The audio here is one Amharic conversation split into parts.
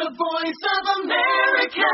The Voice of America.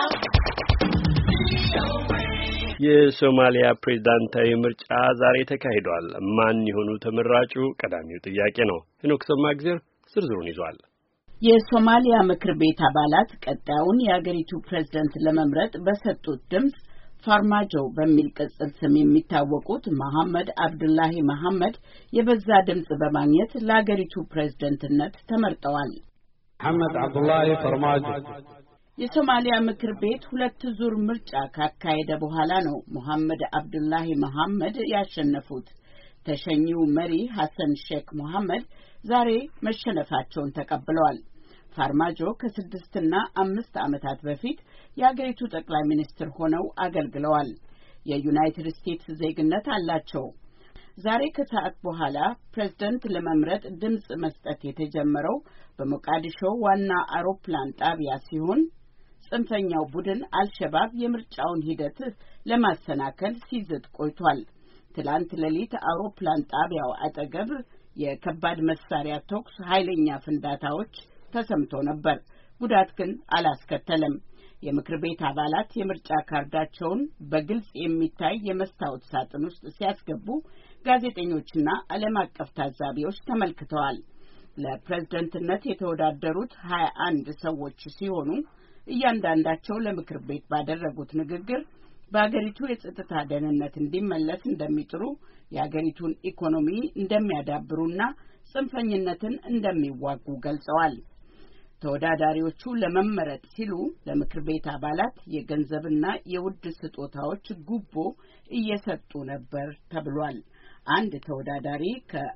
የሶማሊያ ፕሬዝዳንታዊ ምርጫ ዛሬ ተካሂዷል። ማን ይሆኑ ተመራጩ? ቀዳሚው ጥያቄ ነው። ሄኖክ ሰማግዜር ዝርዝሩን ይዟል። የሶማሊያ ምክር ቤት አባላት ቀጣዩን የአገሪቱ ፕሬዝዳንት ለመምረጥ በሰጡት ድምጽ ፋርማጆ በሚል ቅጽል ስም የሚታወቁት መሐመድ አብዱላሂ መሐመድ የበዛ ድምጽ በማግኘት ለአገሪቱ ፕሬዝዳንትነት ተመርጠዋል። መሐመድ አብዱላሂ ፋርማጆ የሶማሊያ ምክር ቤት ሁለት ዙር ምርጫ ካካሄደ በኋላ ነው መሐመድ አብዱላሂ መሐመድ ያሸነፉት። ተሸኚው መሪ ሐሰን ሼክ መሐመድ ዛሬ መሸነፋቸውን ተቀብለዋል። ፋርማጆ ከ6 እና 5 ዓመታት በፊት የአገሪቱ ጠቅላይ ሚኒስትር ሆነው አገልግለዋል። የዩናይትድ ስቴትስ ዜግነት አላቸው። ዛሬ ከሰዓት በኋላ ፕሬዝዳንት ለመምረጥ ድምጽ መስጠት የተጀመረው በሞቃዲሾ ዋና አውሮፕላን ጣቢያ ሲሆን ጽንፈኛው ቡድን አልሸባብ የምርጫውን ሂደት ለማሰናከል ሲዝት ቆይቷል። ትላንት ሌሊት አውሮፕላን ጣቢያው አጠገብ የከባድ መሳሪያ ተኩስ ኃይለኛ ፍንዳታዎች ተሰምቶ ነበር። ጉዳት ግን አላስከተለም። የምክር ቤት አባላት የምርጫ ካርዳቸውን በግልጽ የሚታይ የመስታወት ሳጥን ውስጥ ሲያስገቡ ጋዜጠኞችና ዓለም አቀፍ ታዛቢዎች ተመልክተዋል። ለፕሬዝዳንትነት የተወዳደሩት 21 ሰዎች ሲሆኑ እያንዳንዳቸው ለምክር ቤት ባደረጉት ንግግር በአገሪቱ የጸጥታ ደህንነት እንዲመለስ እንደሚጥሩ፣ የአገሪቱን ኢኮኖሚ እንደሚያዳብሩና ጽንፈኝነትን እንደሚዋጉ ገልጸዋል። ተወዳዳሪዎቹ ለመመረጥ ሲሉ ለምክር ቤት አባላት የገንዘብና የውድ ስጦታዎች ጉቦ እየሰጡ ነበር ተብሏል። አንድ ተወዳዳሪ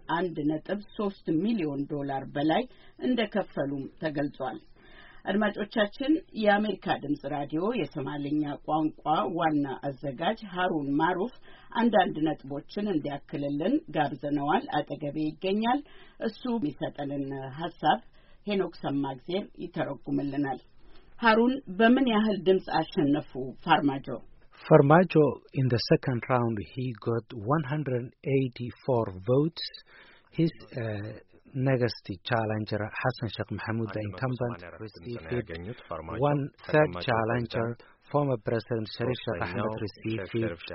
ከ1.3 ሚሊዮን ዶላር በላይ እንደከፈሉም ተገልጿል። አድማጮቻችን፣ የአሜሪካ ድምጽ ራዲዮ የሶማሊኛ ቋንቋ ዋና አዘጋጅ ሃሩን ማሩፍ አንዳንድ ነጥቦችን እንዲያክልልን ጋብዘነዋል። አጠገቤ ይገኛል። እሱ የሚሰጠንን ሐሳብ ሄኖክ ሰማግዜር ይተረጉምልናል። ሃሩን፣ በምን ያህል ድምጽ አሸነፉ ፋርማጆ? Farmajo, in the second round, he got 184 votes. His next challenger, Hassan Sheikh Mohamud, the incumbent, received one. Third challenger, former President Sharif Sheikh Ahmed, received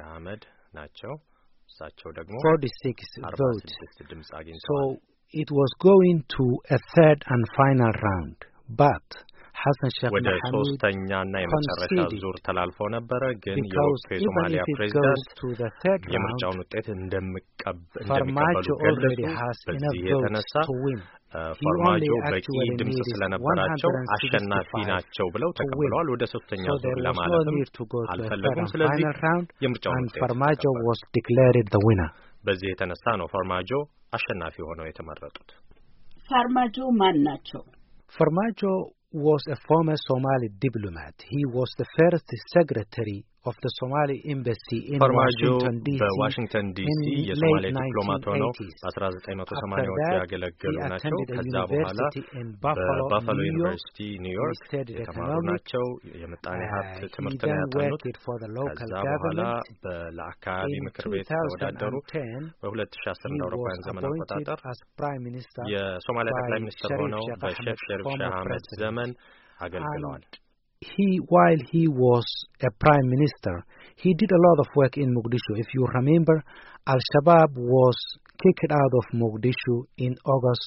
46 votes. So it was going to a third and final round, but ወደ ሶስተኛና የመጨረሻ ዙር ተላልፎ ነበር። ግን የወቅቱ የሶማሊያ ፕሬዝዳንት የምርጫውን ውጤት እንደሚቀበሉ በዚህ የተነሳ ፋርማጆ በቂ ድምጽ ስለነበራቸው አሸናፊ ናቸው ብለው ተቀብለዋል። ወደ ሶስተኛው ዙር ለማለፍም አልፈለጉም። ስለዚህ የምርጫውን ውጤት በዚህ የተነሳ ነው ፋርማጆ አሸናፊ ሆነው የተመረጡት። ፋርማጆ ማን ናቸው? Farmajo was a former Somali diplomat. He was the first secretary of the Somali embassy in Washington DC. በዋሽንግተን ዲሲ የሶማሊያ ዲፕሎማት ሆነው በ1980ዎቹ ያገለገሉ ናቸው። ከዛ በኋላ በባፋሎ ዩኒቨርሲቲ ኒውዮርክ የተማሩ ናቸው። የምጣኔ ሀብት ትምህርትን ያጠኑት። ከዛ በኋላ ለአካባቢ ምክር ቤት ተወዳደሩ። በ2010 እንደ አውሮፓውያን ዘመን አቆጣጠር የሶማሊያ ጠቅላይ ሚኒስትር ሆነው በሼክ ሸሪፍ ሼህ አህመድ ዘመን አገልግለዋል። While he was a prime minister, he did a lot of work in Mogadishu. If you remember, Al-Shabaab was kicked out of Mogadishu in August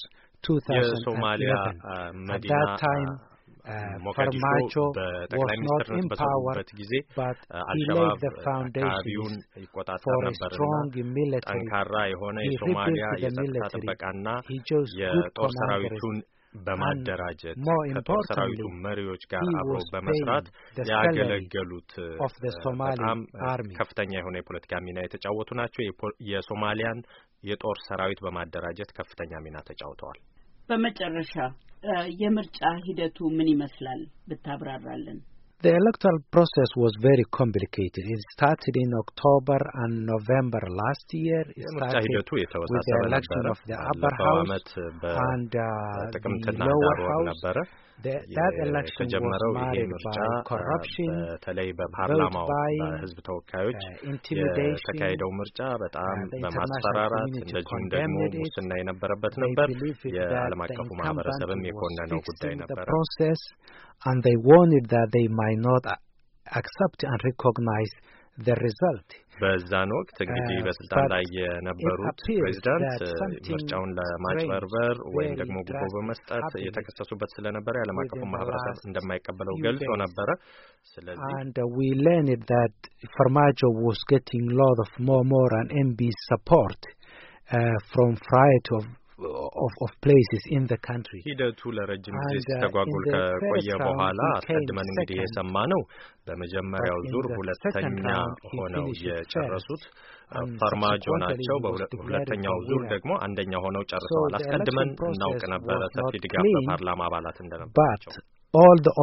2011. At that time, Farmajo was not in power, but he laid the foundation for a strong military. He rebuilt the military. He chose good commanders. በማደራጀት ከሰራዊቱ መሪዎች ጋር አብሮ በመስራት ያገለገሉት በጣም ከፍተኛ የሆነ የፖለቲካ ሚና የተጫወቱ ናቸው። የሶማሊያን የጦር ሰራዊት በማደራጀት ከፍተኛ ሚና ተጫውተዋል። በመጨረሻ የምርጫ ሂደቱ ምን ይመስላል ብታብራራለን? The electoral process was very complicated. It started in October and November last year. It started with the election of the upper house and the lower house. That election was marred by corruption, vote buying, intimidation, በጣም በማስፈራራት እንደዚሁም ደግሞ ሙስና የነበረበት ነበር። የዓለም አቀፉ ማህበረሰብም የኮነነው ጉዳይ ነበር። The process and they warned that they might not accept and recognize the result. በዛን ወቅት እንግዲህ በስልጣን ላይ የነበሩት ፕሬዝዳንት ምርጫውን ለማጭበርበር ወይም ደግሞ ጉቦ በመስጠት የተከሰሱበት ስለነበረ ዓለም አቀፉ ማህበረሰብ እንደማይቀበለው ገልጾ ነበር። ስለዚህ and we learned that Farmajo was getting a lot of more and MB support from variety of places in the country. ሂደቱ ለረጅም ጊዜ ሲተጓጉል ከቆየ በኋላ አስቀድመን እንግዲህ የሰማነው በመጀመሪያው ዙር ሁለተኛ ሆነው የጨረሱት ፋርማጆ ናቸው። በሁለተኛው ዙር ደግሞ አንደኛ ሆነው ጨርሰዋል። አስቀድመን እናውቅ ነበር ሰፊ ድጋፍ በፓርላማ አባላት እንደነበራቸው። All the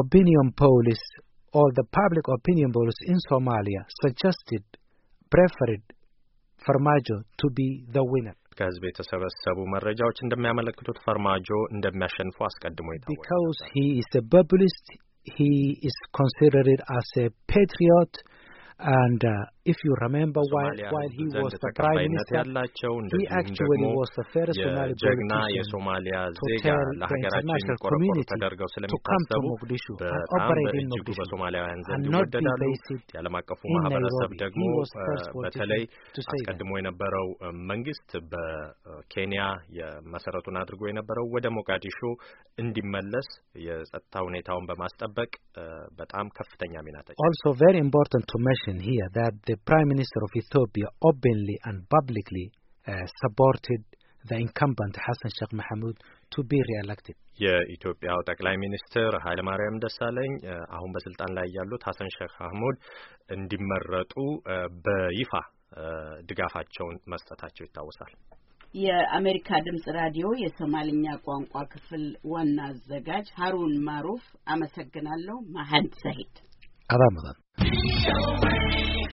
public opinion polls in Somalia preferred Farmajo to be the winner. ከህዝብ የተሰበሰቡ መረጃዎች እንደሚያመለክቱት ፋርማጆ እንደሚያሸንፉ አስቀድሞ ይታወቃል። Because he is a populist, he is considered as a patriot, and if you remember while he was the prime minister, he actually was the first Somali politician to tell the international community to come to Mogadishu and operate in Mogadishu and not be based in Nairobi. He was the first politician to say አስቀድሞ የነበረው መንግስት በኬንያ የመሰረቱን አድርጎ የነበረው ወደ ሞጋዲሾ እንዲመለስ የጸጥታ ሁኔታውን በማስጠበቅ በጣም ከፍተኛ ሚና ተጫውቷል። Also very important to mention here that the Prime Minister of Ethiopia openly and publicly supported the incumbent Hassan Sheikh Mohamud to be re-elected. የኢትዮጵያው ጠቅላይ ሚኒስትር ኃይለማርያም ደሳለኝ አሁን በስልጣን ላይ ያሉት ሐሰን ሼክ መሐሙድ እንዲመረጡ በይፋ ድጋፋቸውን መስጠታቸው ይታወሳል። የአሜሪካ ድምጽ ራዲዮ የሶማሊኛ ቋንቋ ክፍል ዋና አዘጋጅ ሃሩን ማሩፍ አመሰግናለሁ። መሐመድ ሰሂድ አዳመጣ